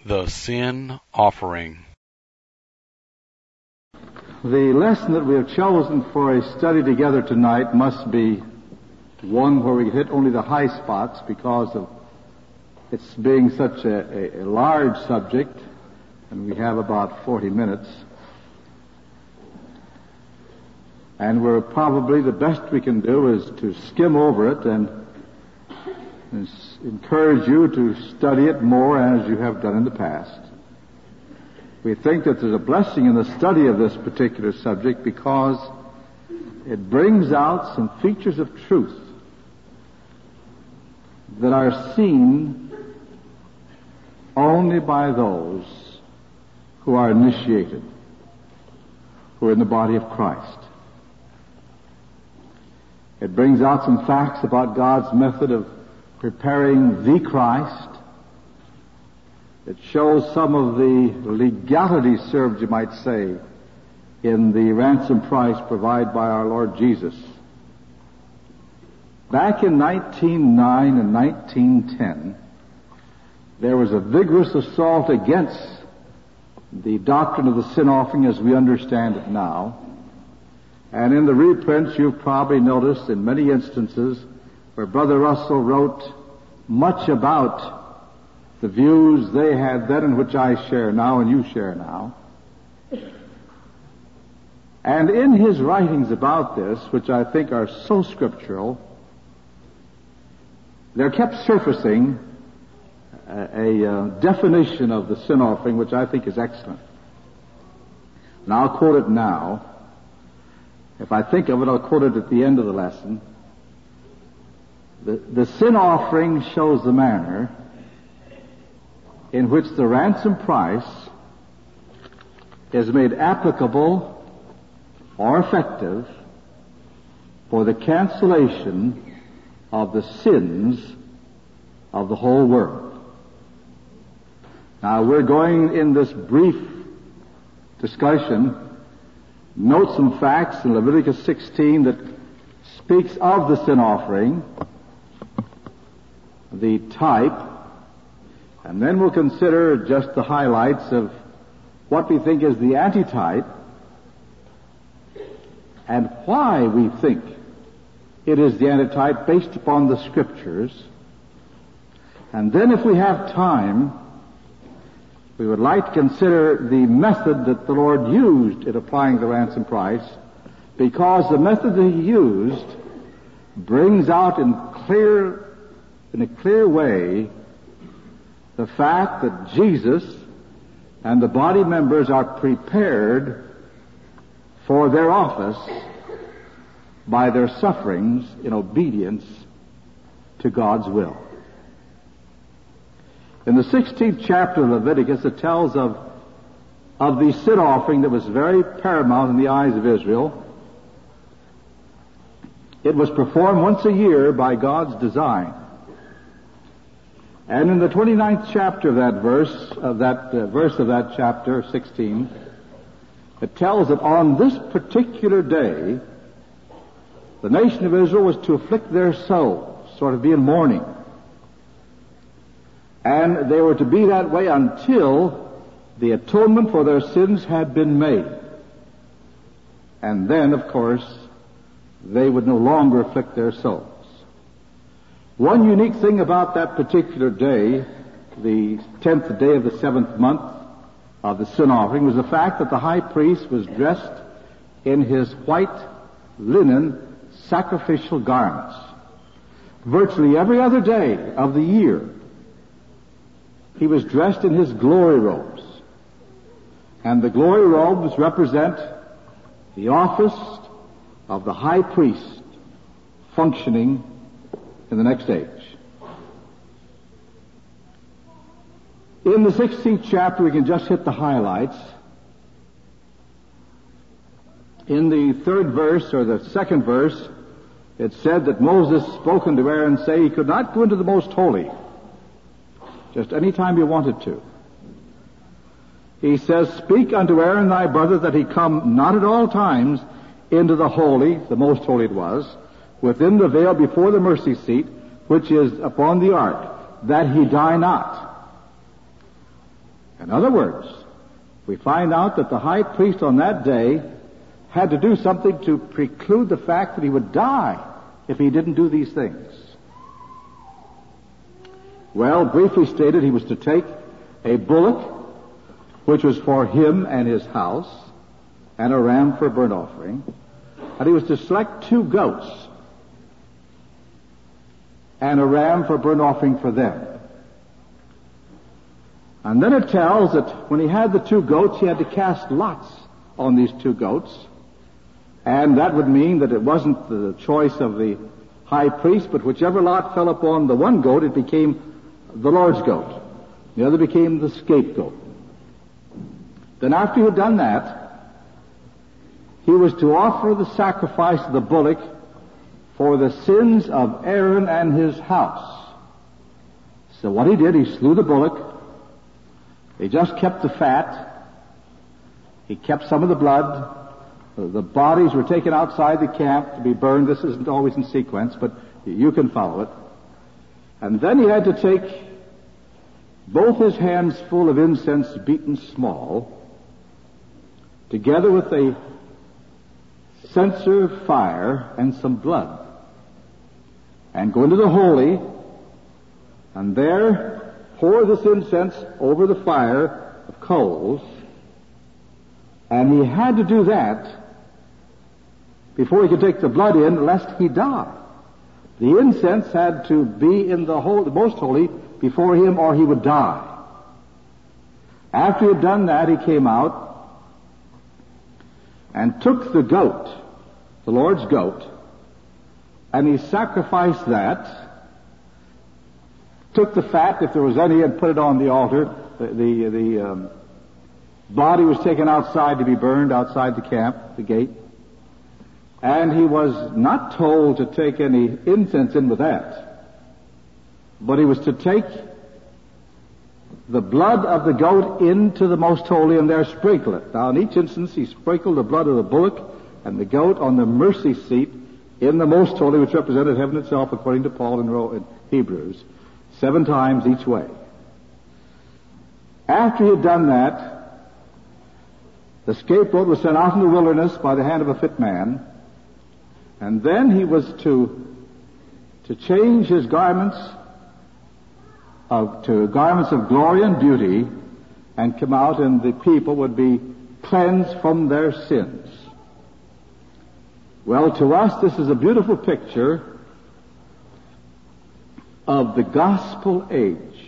The Sin Offering. The lesson that we have chosen for a study together tonight must be one where we hit only the high spots because of its being such a large subject, and we have about 40 minutes. And we're probably the best we can do is to skim over it and encourage you to study it more as you have done in the past. We think that there's a blessing in the study of this particular subject because it brings out some features of truth that are seen only by those who are initiated, who are in the body of Christ. It brings out some facts about God's method of preparing the Christ. It shows some of the legality served, you might say, in the ransom price provided by our Lord Jesus. Back in 1909 and 1910, there was a vigorous assault against the doctrine of the sin offering as we understand it now. And in the reprints, you've probably noticed in many instances where Brother Russell wrote much about the views they had then and which I share now and you share now. And in his writings about this, which I think are so scriptural, there kept surfacing a definition of the sin offering which I think is excellent. And I'll quote it now. If I think of it, I'll quote it at the end of the lesson. The sin offering shows the manner in which the ransom price is made applicable or effective for the cancellation of the sins of the whole world. Now, we're going in this brief discussion note some facts in Leviticus 16 that speaks of the sin offering, the type, and then we'll consider just the highlights of what we think is the antitype and why we think it is the antitype based upon the Scriptures. And then if we have time, we would like to consider the method that the Lord used in applying the ransom price, because the method that He used brings out in a clear way the fact that Jesus and the body members are prepared for their office by their sufferings in obedience to God's will. In the 16th chapter of Leviticus, it tells of the sin offering that was very paramount in the eyes of Israel. It was performed once a year by God's design. And in the 29th chapter of that verse of that chapter 16, it tells that on this particular day, the nation of Israel was to afflict their souls, sort of be in mourning. And they were to be that way until the atonement for their sins had been made. And then, of course, they would no longer afflict their souls. One unique thing about that particular day, the 10th day of the 7th month of the sin offering, was the fact that the high priest was dressed in his white linen sacrificial garments. Virtually every other day of the year, he was dressed in his glory robes. And the glory robes represent the office of the high priest functioning in the next age. In the 16th chapter, we can just hit the highlights. In the 3rd verse, or the 2nd verse, it said that Moses spoke unto Aaron, say he could not go into the most holy, just any time he wanted to. He says, speak unto Aaron thy brother that he come not at all times into the holy, the most holy it was, within the veil before the mercy seat, which is upon the ark, that he die not. In other words, we find out that the high priest on that day had to do something to preclude the fact that he would die if he didn't do these things. Well, briefly stated, he was to take a bullock, which was for him and his house, and a ram for a burnt offering, and he was to select 2 goats and a ram for a burnt offering for them. And then it tells that when he had the 2 goats, he had to cast lots on these 2 goats, and that would mean that it wasn't the choice of the high priest, but whichever lot fell upon the one goat, it became the Lord's goat. The other became the scapegoat. Then after he had done that, he was to offer the sacrifice of the bullock for the sins of Aaron and his house. So what he did, he slew the bullock. He just kept the fat. He kept some of the blood. The bodies were taken outside the camp to be burned. This isn't always in sequence, but you can follow it. And then he had to take both his hands full of incense beaten small, together with a censer of fire and some blood, and go into the holy, and there pour this incense over the fire of coals. And he had to do that before he could take the blood in, lest he die. The incense had to be in the most holy before him, or he would die. After he had done that, he came out and took the goat, the Lord's goat, and he sacrificed that, took the fat, if there was any, and put it on the altar. The body was taken outside to be burned outside the camp, the gate. And he was not told to take any incense in with that, but he was to take the blood of the goat into the most holy and there sprinkle it. Now in each instance he sprinkled the blood of the bullock and the goat on the mercy seat in the most holy, which represented heaven itself according to Paul in Hebrews, 7 times each way. After he had done that, the scapegoat was sent out in the wilderness by the hand of a fit man, and then he was to change his garments to garments of glory and beauty, and come out, and the people would be cleansed from their sins. Well, to us, this is a beautiful picture of the gospel age.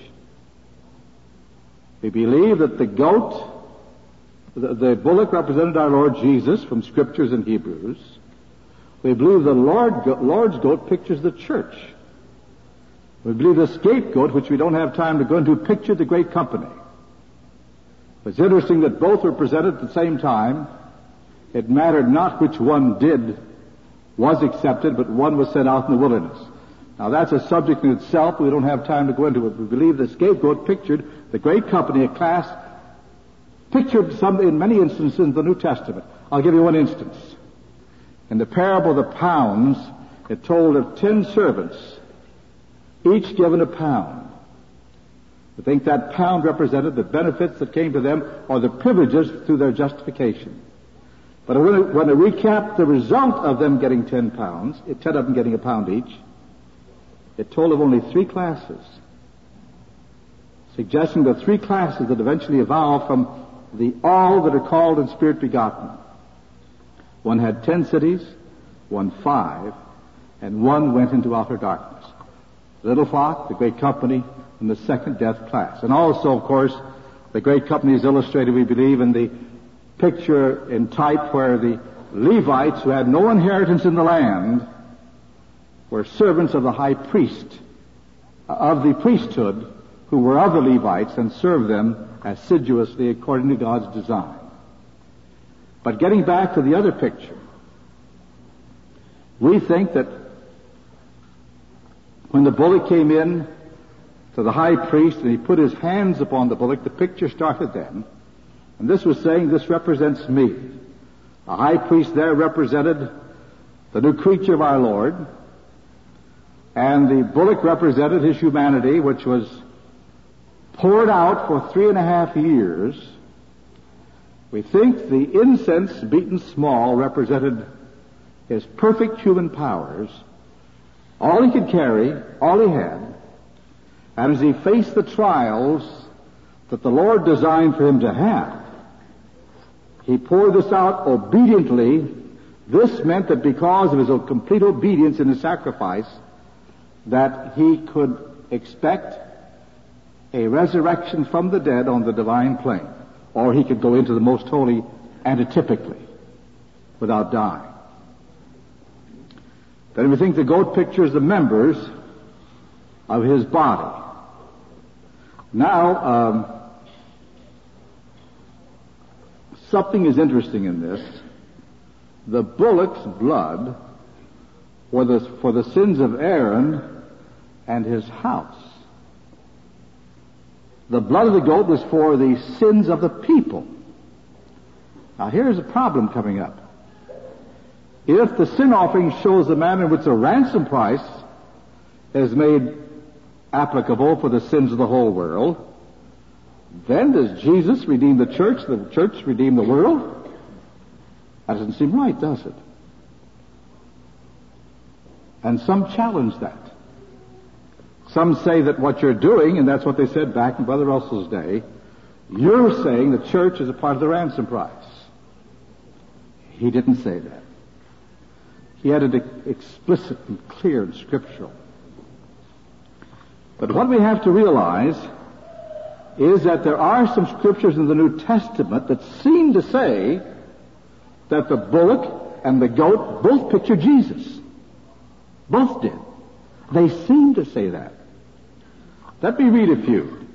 We believe that the goat, the bullock represented our Lord Jesus from scriptures in Hebrews. We believe the Lord's goat pictures the church. We believe the scapegoat, which we don't have time to go into, pictured the great company. It's interesting that both were presented at the same time. It mattered not which one was accepted, but one was sent out in the wilderness. Now that's a subject in itself. We don't have time to go into it. We believe the scapegoat pictured the great company, a class, pictured some in many instances in the New Testament. I'll give you one instance. In the parable of the pounds, it told of 10 servants, each given a pound. I think that pound represented the benefits that came to them or the privileges through their justification. But when it recapped the result of them getting 10 pounds, 10 of them getting a pound each, it told of only 3 classes, suggesting the 3 classes that eventually evolved from the all that are called in spirit begotten. One had 10 cities, one 5, and one went into outer darkness. The little flock, the great company, and the second death class. And also, of course, the great company is illustrated, we believe, in the picture in type where the Levites, who had no inheritance in the land, were servants of the high priest, of the priesthood, who were of the Levites and served them assiduously according to God's design. But getting back to the other picture, we think that when the bullock came in to the high priest and he put his hands upon the bullock, the picture started then. And this was saying, this represents me. The high priest there represented the new creature of our Lord, and the bullock represented his humanity, which was poured out for 3.5 years, we think the incense beaten small represented his perfect human powers, all he could carry, all he had, and as he faced the trials that the Lord designed for him to have, he poured this out obediently. This meant that because of his complete obedience in his sacrifice, that he could expect a resurrection from the dead on the divine plane, or he could go into the most holy antitypically without dying. Then we think the goat pictures the members of his body. Now, something is interesting in this. The bullock's blood was for the sins of Aaron and his house. The blood of the goat was for the sins of the people. Now here's a problem coming up. If the sin offering shows the manner in which the ransom price is made applicable for the sins of the whole world, then does Jesus redeem the church redeem the world? That doesn't seem right, does it? And some challenge that. Some say that what you're doing, and that's what they said back in Brother Russell's day, you're saying the church is a part of the ransom price. He didn't say that. He had it explicit and clear and scriptural. But what we have to realize is that there are some scriptures in the New Testament that seem to say that the bullock and the goat both picture Jesus. Both did. They seem to say that. Let me read a few.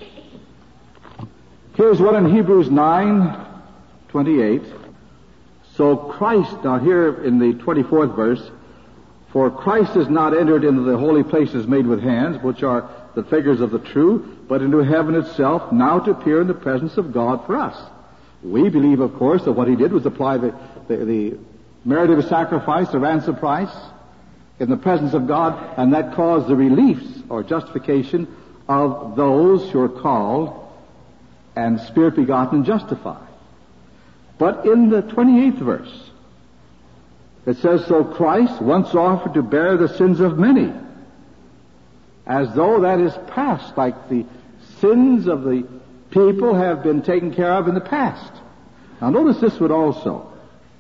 Here's one in Hebrews 9:28. So Christ, now here in the 24th verse, for Christ is not entered into the holy places made with hands, which are the figures of the true, but into heaven itself, now to appear in the presence of God for us. We believe, of course, that what he did was apply the merit of his sacrifice, the ransom price, in the presence of God, and that caused the reliefs or justification of those who are called and spirit begotten and justified. But in the 28th verse, it says, so Christ once offered to bear the sins of many, as though that is past, like the sins of the people have been taken care of in the past. Now notice this one also.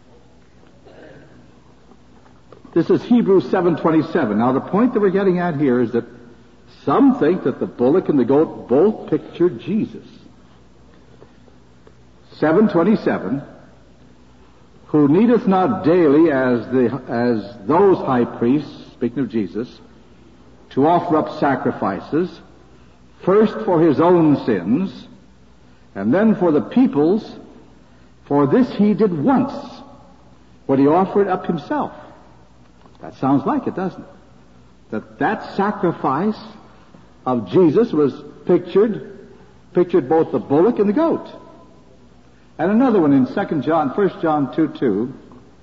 This is Hebrews 7:27. Now the point that we're getting at here is that some think that the bullock and the goat both picture Jesus. 7:27, who needeth not daily as those high priests, speaking of Jesus, to offer up sacrifices, first for his own sins, and then for the people's, for this he did once, when he offered up himself. That sounds like it, doesn't it? That sacrifice of Jesus was pictured both the bullock and the goat. And another one in 1 John 2:2,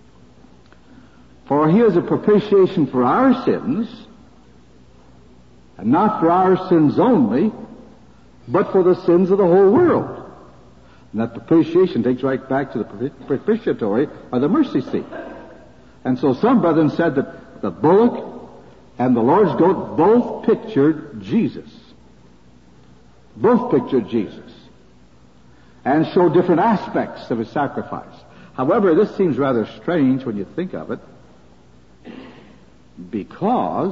for he is a propitiation for our sins, and not for our sins only, but for the sins of the whole world. And that propitiation takes right back to the propitiatory or the mercy seat. And so some brethren said that the bullock and the Lord's goat both pictured Jesus. Both pictured Jesus. And show different aspects of his sacrifice. However, this seems rather strange when you think of it, because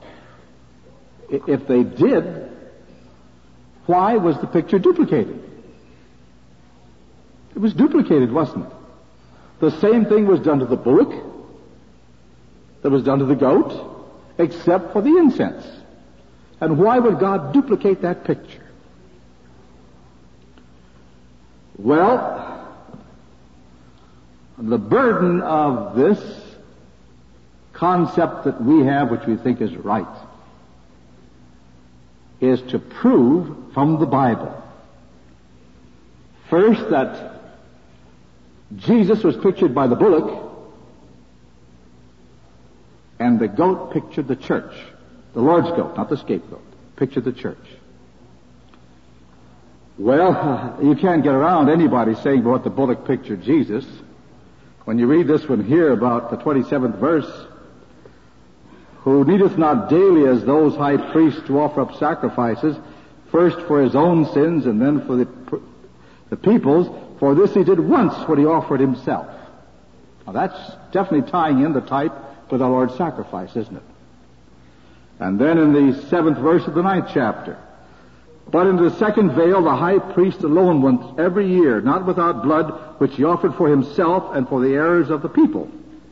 if they did, why was the picture duplicated? It was duplicated, wasn't it? The same thing was done to the bullock that was done to the goat, except for the incense. And why would God duplicate that picture? Well, the burden of this concept that we have, which we think is right, is to prove from the Bible, first, that Jesus was pictured by the bullock, and the goat pictured the church. The Lord's goat, not the scapegoat, pictured the church. Well, you can't get around anybody saying what the bullock pictured Jesus. When you read this one here about the 27th verse, who needeth not daily as those high priests to offer up sacrifices, first for his own sins and then for the people's, for this he did once when he offered himself. Now that's definitely tying in the type with our Lord's sacrifice, isn't it? And then in the 7th verse of the 9th chapter, but in the second veil the high priest alone went every year, not without blood, which he offered for himself and for the errors of the people.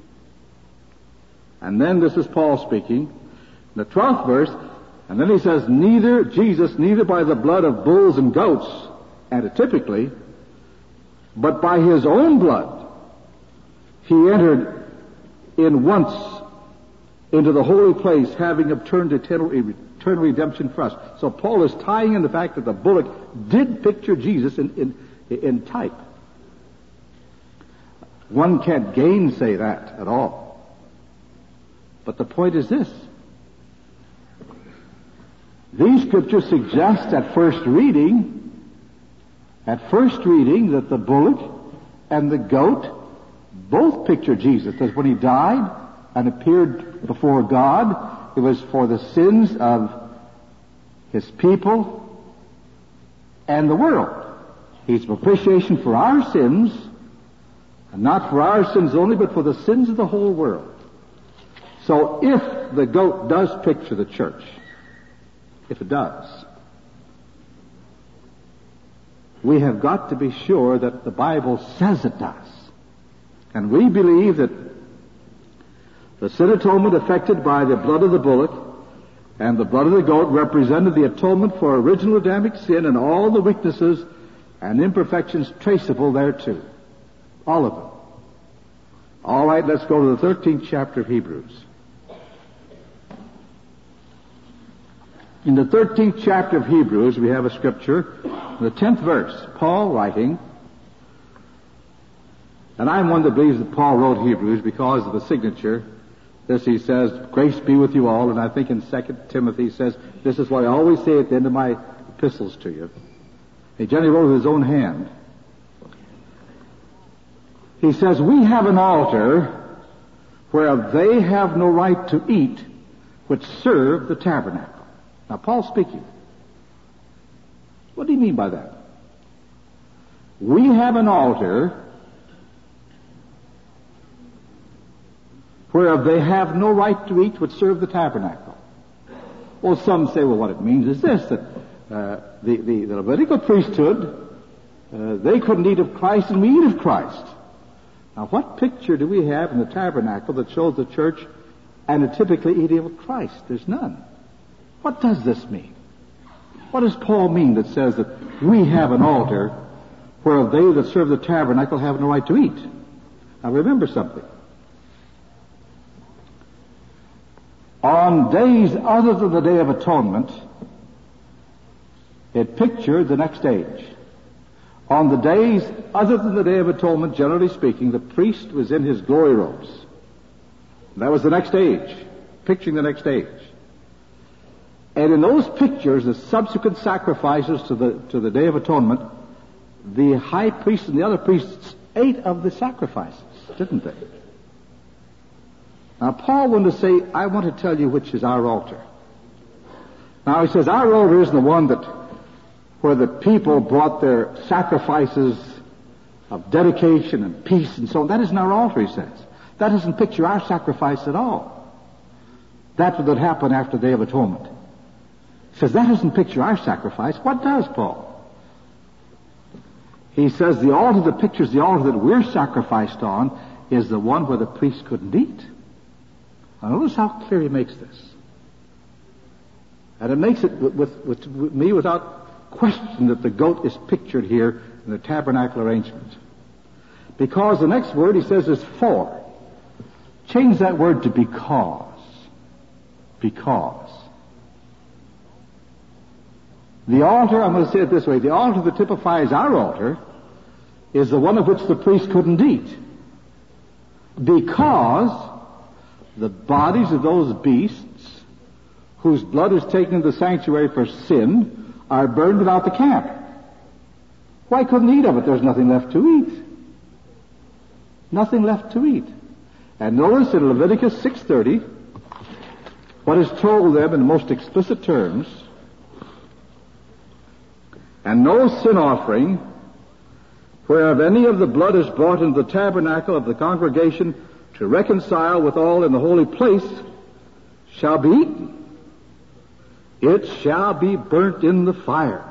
And then this is Paul speaking, in the 12th verse, and then he says, neither by the blood of bulls and goats, antitypically, but by his own blood, he entered in once into the holy place, having obtained eternal redemption for us. So Paul is tying in the fact that the bullock did picture Jesus in type. One can't gainsay that at all. But the point is this. These scriptures suggest at first reading that the bullock and the goat both picture Jesus. Because when he died and appeared before God, it was for the sins of his people and the world. He's propitiation for our sins, and not for our sins only, but for the sins of the whole world. So if the goat does picture the church, if it does, we have got to be sure that the Bible says it does. And we believe that the sin atonement effected by the blood of the bullock and the blood of the goat represented the atonement for original Adamic sin and all the weaknesses and imperfections traceable thereto. All of them. All right, let's go to the 13th chapter of Hebrews. In the 13th chapter of Hebrews, we have a scripture, the 10th verse, Paul writing, and I'm one that believes that Paul wrote Hebrews because of the signature. This he says, grace be with you all, and I think in 2 Timothy he says, this is what I always say at the end of my epistles to you. He generally wrote with his own hand. He says, we have an altar where they have no right to eat, which serve the tabernacle. Now, Paul's speaking. What do you mean by that? We have an altar whereof they have no right to eat which serve the tabernacle. Well, some say, well, what it means is this, that the Levitical priesthood, they couldn't eat of Christ and we eat of Christ. Now, what picture do we have in the tabernacle that shows the church and typically eating of Christ? There's none. What does this mean? What does Paul mean that says that we have an altar where they that serve the tabernacle have no right to eat? Now remember something. On days other than the Day of Atonement, it pictured the next age. On the days other than the Day of Atonement, generally speaking, the priest was in his glory robes. That was the next age, picturing the next age. And in those pictures, the subsequent sacrifices to the Day of Atonement, the high priest and the other priests ate of the sacrifices, didn't they? Now, Paul wanted to say, I want to tell you which is our altar. Now, he says, our altar isn't the one where the people brought their sacrifices of dedication and peace and so on. That isn't our altar, he says. That doesn't picture our sacrifice at all. That's what would happen after the Day of Atonement. He says, that doesn't picture our sacrifice. What does, Paul? He says, the altar that pictures the altar that we're sacrificed on is the one where the priest couldn't eat. Now notice how clear he makes this. And it makes it with me without question that the goat is pictured here in the tabernacle arrangement. Because the next word he says is for. Change that word to because. Because. The altar, I'm going to say it this way, the altar that typifies our altar is the one of which the priest couldn't eat. Because the bodies of those beasts whose blood is taken into the sanctuary for sin are burned without the camp. Why couldn't they eat of it? There's nothing left to eat. Nothing left to eat. And notice in Leviticus 6:30, what is told them in the most explicit terms, and no sin offering, whereof any of the blood is brought into the tabernacle of the congregation to reconcile with all in the holy place, shall be eaten. It shall be burnt in the fire.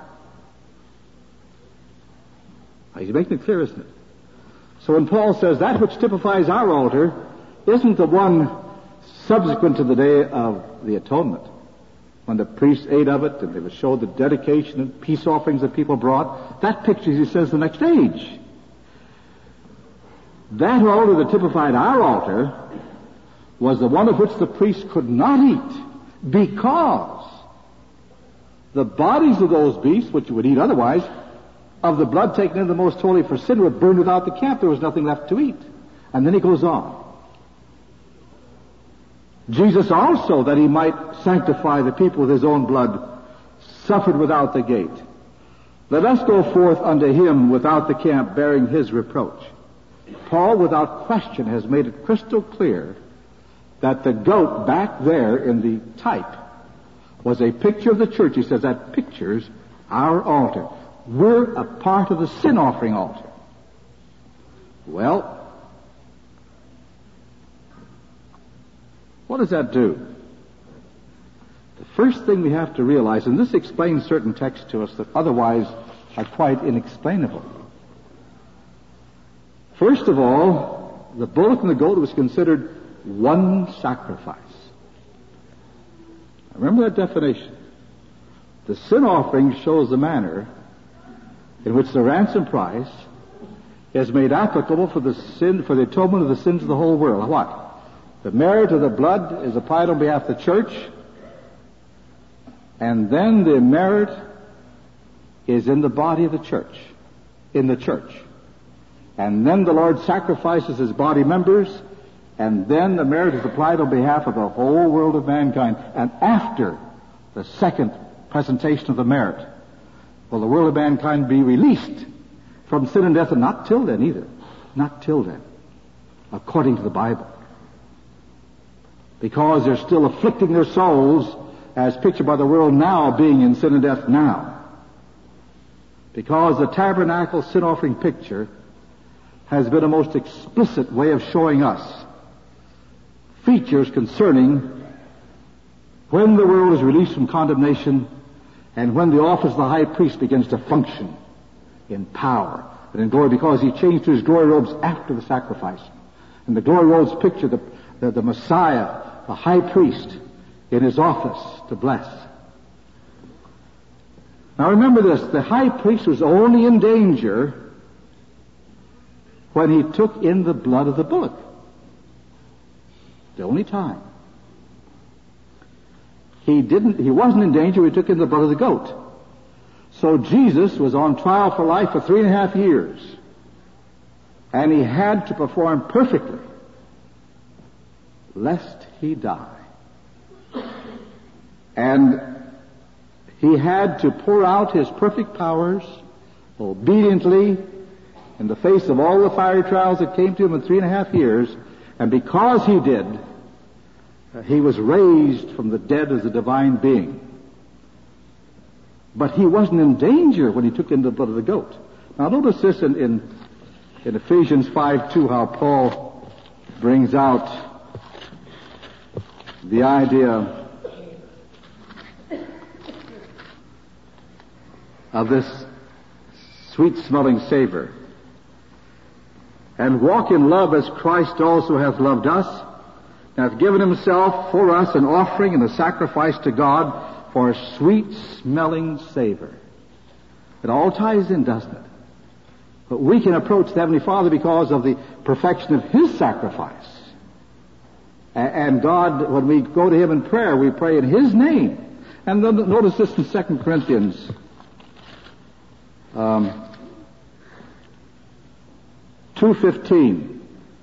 He's making it clear, isn't it? So when Paul says that which typifies our altar isn't the one subsequent to the day of the atonement, when the priests ate of it and they showed the dedication and peace offerings that people brought, that pictures, he says, the next age. That altar that typified our altar was the one of which the priest could not eat, because the bodies of those beasts, which you would eat otherwise, of the blood taken in the most holy for sin, were burned without the camp. There was nothing left to eat. And then he goes on. Jesus also, that he might sanctify the people with his own blood, suffered without the gate. Let us go forth unto him without the camp, bearing his reproach. Paul, without question, has made it crystal clear that the goat back there in the type was a picture of the church. He says that pictures our altar. We're a part of the sin offering altar. Well, what does that do? The first thing we have to realize, and this explains certain texts to us that otherwise are quite inexplainable. First of all, the bullock and the goat was considered one sacrifice. Remember that definition. The sin offering shows the manner in which the ransom price is made applicable for the atonement of the sins of the whole world. What? The merit of the blood is applied on behalf of the church, and then the merit is in the body of the church, in the church. And then the Lord sacrifices his body members, and then the merit is applied on behalf of the whole world of mankind. And after the second presentation of the merit, will the world of mankind be released from sin and death? And not till then either. Not till then, according to the Bible. Because they're still afflicting their souls, as pictured by the world now being in sin and death now. Because the tabernacle sin offering picture has been a most explicit way of showing us features concerning when the world is released from condemnation and when the office of the high priest begins to function in power and in glory, because he changed to his glory robes after the sacrifice. And the glory robes picture the Messiah, the high priest, in his office to bless. Now remember this, the high priest was only in danger when he took in the blood of the bullock. The only time. He wasn't in danger when he took in the blood of the goat. So Jesus was on trial for life for 3.5 years. And he had to perform perfectly, lest he die. And he had to pour out his perfect powers obediently in the face of all the fiery trials that came to him in 3.5 years. And because he did, he was raised from the dead as a divine being. But he wasn't in danger when he took in the blood of the goat. Now notice this in Ephesians 5:2, how Paul brings out the idea of this sweet-smelling savor. And walk in love as Christ also hath loved us, and hath given himself for us an offering and a sacrifice to God for a sweet-smelling savor. It all ties in, doesn't it? But we can approach the Heavenly Father because of the perfection of his sacrifice. And God, when we go to him in prayer, we pray in his name. And then notice this in 2 Corinthians 2:15.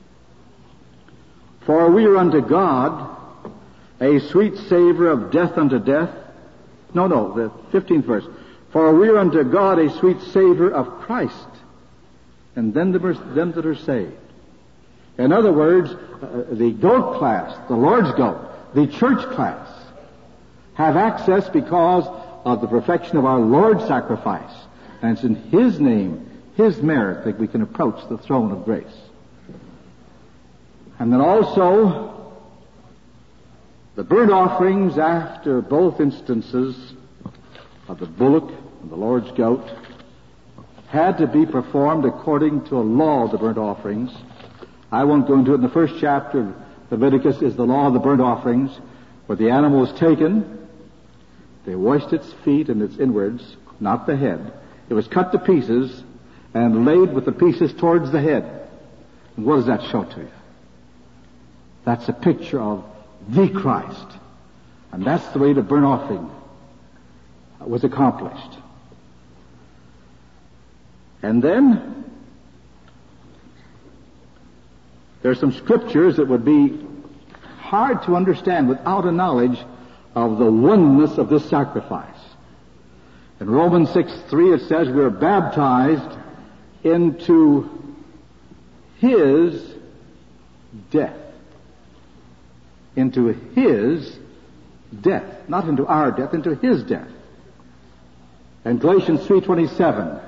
For we are unto God a sweet savor of death unto death. The 15th verse. For we are unto God a sweet savor of Christ, and then them that are saved. In other words, the goat class, the Lord's goat, the church class, have access because of the perfection of our Lord's sacrifice. And it's in His name, His merit, that we can approach the throne of grace. And then also, the burnt offerings after both instances of the bullock and the Lord's goat had to be performed according to a law of the burnt offerings. I won't go into it. In the first chapter of Leviticus is the law of the burnt offerings, where the animal was taken, they washed its feet and its inwards, not the head. It was cut to pieces and laid with the pieces towards the head. And what does that show to you? That's a picture of the Christ. And that's the way the burnt offering was accomplished. And then there's some scriptures that would be hard to understand without a knowledge of the oneness of this sacrifice. In Romans 6:3 it says we are baptized into His death. Into His death. Not into our death, into His death. And Galatians 3:27,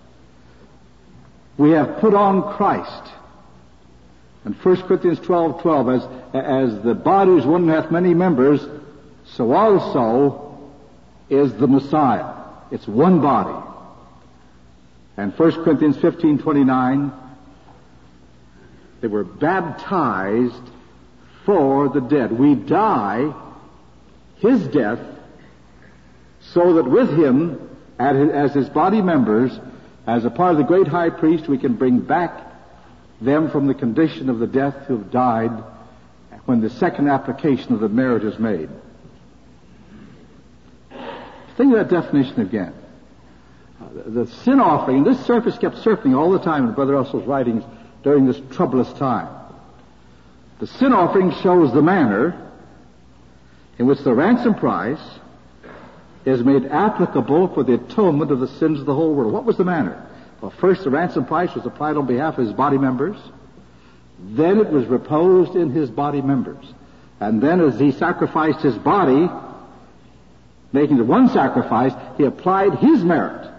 we have put on Christ. And 1 Corinthians 12:12, as the body is one and hath many members, so also is the Messiah. It's one body. And 1 Corinthians 15:29, they were baptized for the dead. We die His death so that with Him, as His body members, as a part of the great high priest, we can bring back them from the condition of the death who have died when the second application of the merit is made. Think of that definition again. The sin offering, this surface kept surfing all the time in Brother Russell's writings during this troublous time. The sin offering shows the manner in which the ransom price is made applicable for the atonement of the sins of the whole world. What was the manner? Well, first the ransom price was applied on behalf of His body members. Then it was reposed in His body members. And then as He sacrificed His body, making the one sacrifice, He applied His merit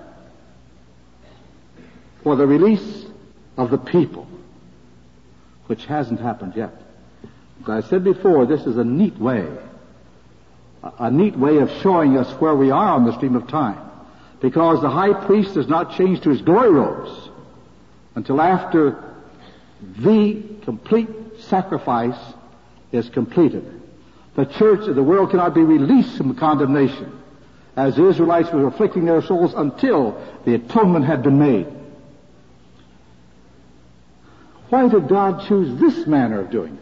for the release of the people, which hasn't happened yet. As I said before, this is a neat way of showing us where we are on the stream of time, because the high priest does not change to his glory robes until after the complete sacrifice is completed. The church of the world cannot be released from condemnation, as the Israelites were afflicting their souls until the atonement had been made. Why did God choose this manner of doing it?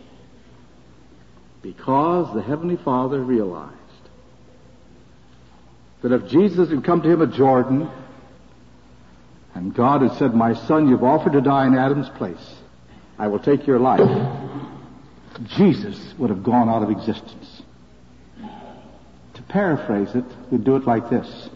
Because the Heavenly Father realized that if Jesus had come to Him at Jordan and God had said, "My son, you've offered to die in Adam's place. I will take your life," Jesus would have gone out of existence. To paraphrase it, we'd do it like this: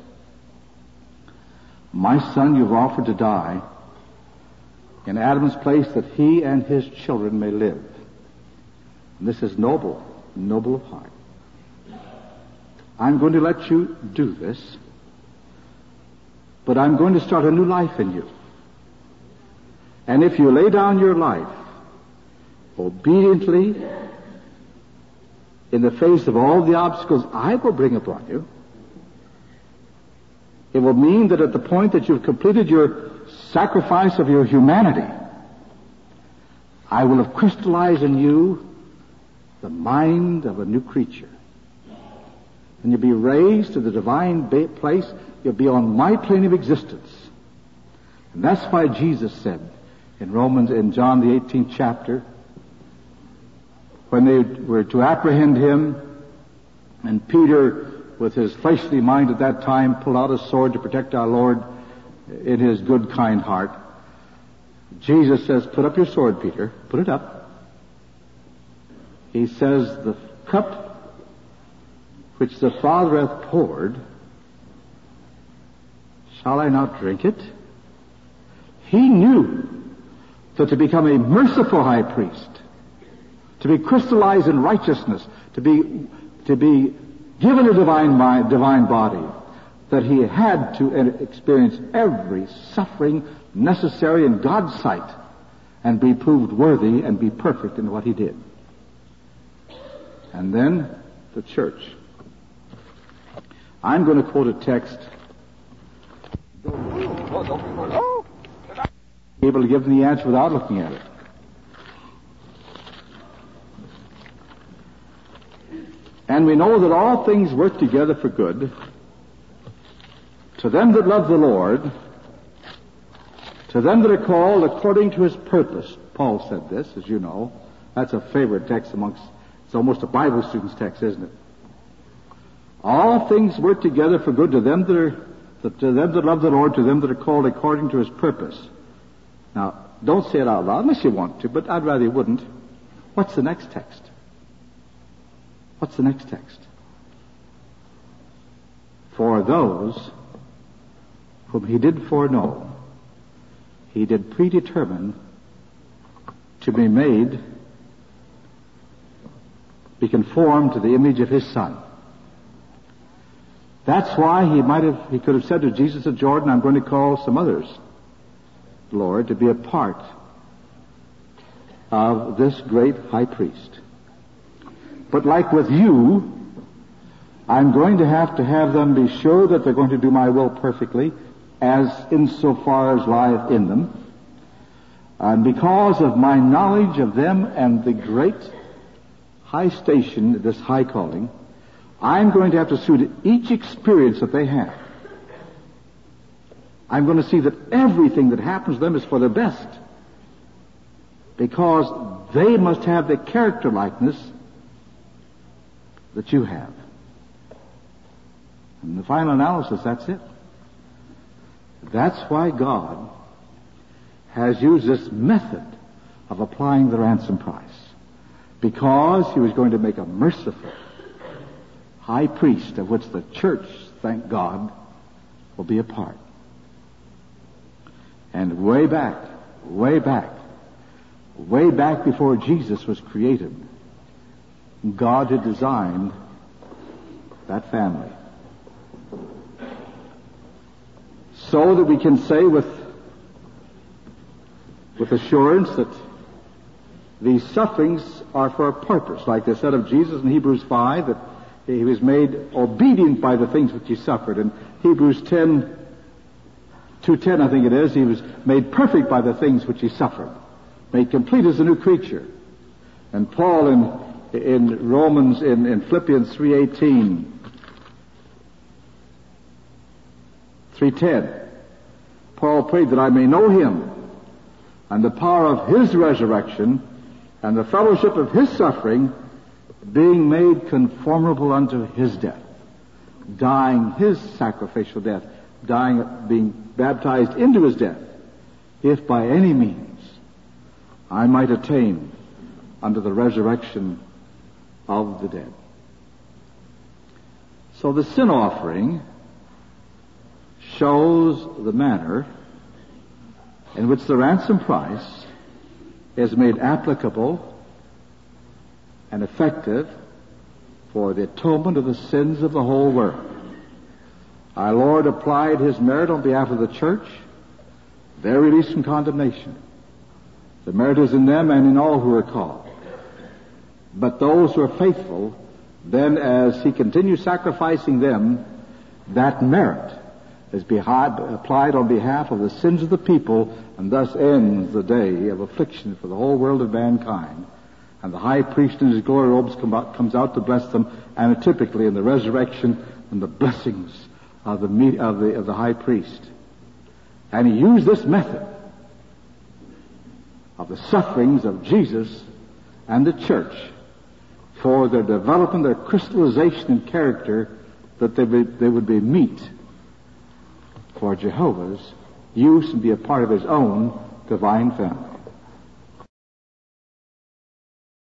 "My son, you've offered to die in Adam's place that he and his children may live." And this is noble of heart. I'm going to let you do this, but I'm going to start a new life in you. And if you lay down your life obediently in the face of all the obstacles I will bring upon you, it will mean that at the point that you've completed your sacrifice of your humanity, I will have crystallized in you the mind of a new creature. And you'll be raised to the divine place. You'll be on my plane of existence. And that's why Jesus said in John the 18th chapter, when they were to apprehend Him, and Peter, with his fleshly mind at that time, pulled out his sword to protect our Lord in his good, kind heart, Jesus says, "Put up your sword, Peter. Put it up." He says, "The cup which the Father hath poured shall I not drink it? He knew that to become a merciful high priest, to be crystallized in righteousness, to be given a divine body, that he had to experience every suffering necessary in God's sight and be proved worthy and be perfect in what he did. And then the church. I'm going to quote a text. Be able to give them the answer without looking at it. And we know that all things work together for good to them that love the Lord, to them that are called according to his purpose. Paul said this, as you know. That's a favorite text it's almost a Bible student's text, isn't it? All things work together for good to them that love the Lord, to them that are called according to his purpose. Now, don't say it out loud unless you want to, but I'd rather you wouldn't. What's the next text? What's the next text? For those whom he did foreknow, he did predetermine to be conformed to the image of his Son. That's why he could have said to Jesus of Jordan, I'm going to call some others, Lord, to be a part of this great high priest. But like with you, I'm going to have them be sure that they're going to do my will perfectly, as insofar as lieth in them. And because of my knowledge of them and the great high station, this high calling, I'm going to have to suit each experience that they have. I'm going to see that everything that happens to them is for their best, because they must have the character likeness that you have. In the final analysis, that's it. That's why God has used this method of applying the ransom price, because he was going to make a merciful high priest of which the church, thank God, will be a part. And way back before Jesus was created, God had designed that family. So that we can say with assurance that these sufferings are for a purpose, like they said of Jesus in Hebrews 5, that he was made obedient by the things which he suffered. In Hebrews 2:10, I think it is, he was made perfect by the things which he suffered, made complete as a new creature. And Paul in Philippians 3:10, Paul prayed that I may know him and the power of his resurrection and the fellowship of his suffering, being made conformable unto his death, dying his sacrificial death, being baptized into his death, if by any means I might attain unto the resurrection of the dead. So the sin offering shows the manner in which the ransom price is made applicable and effective for the atonement of the sins of the whole world. Our Lord applied his merit on behalf of the church, their release from condemnation. The merit is in them and in all who are called. But those who are faithful, then as he continues sacrificing them, that merit is applied on behalf of the sins of the people, and thus ends the day of affliction for the whole world of mankind. And the high priest in his glory robes comes out to bless them, and typically in the resurrection and the blessings of the high priest. And he used this method of the sufferings of Jesus and the church for their development, their crystallization in character, that they would be meet for Jehovah's use and be a part of his own divine family.